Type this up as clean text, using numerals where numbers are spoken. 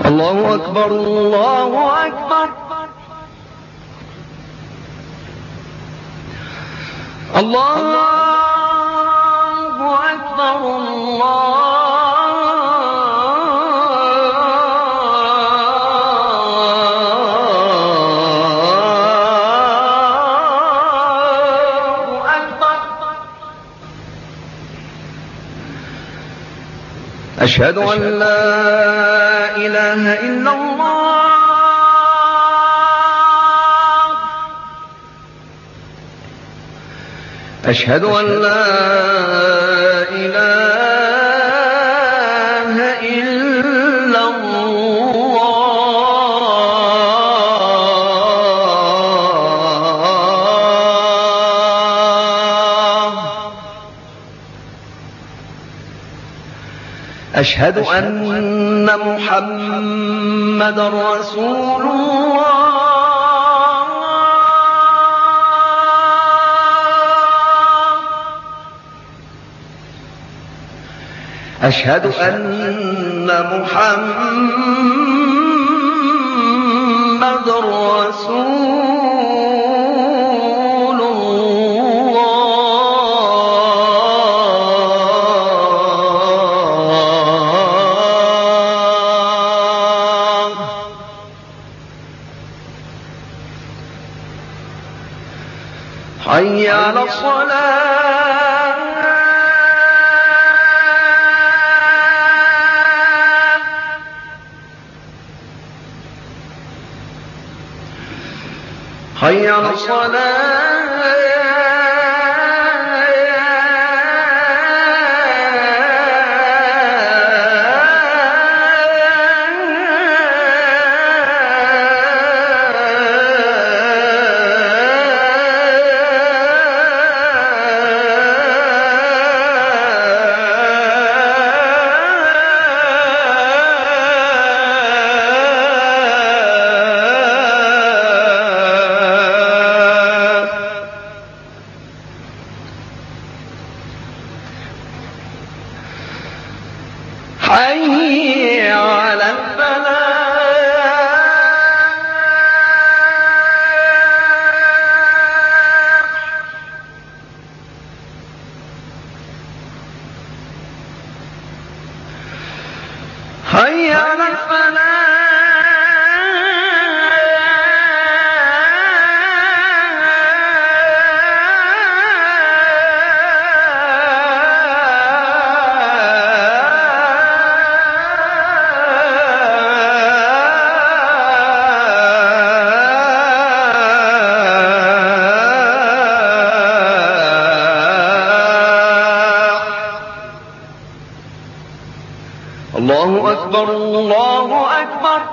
الله أكبر الله أكبر الله أكبر أشهد أن لا إله إلا الله أشهد أن لا إله إلا الله أشهد أن محمد رسول الله أشهد أن محمد رسول الله حي على الصلاة حي على الصلاة حي على الفلاح حي على الفلاح الله أكبر الله أكبر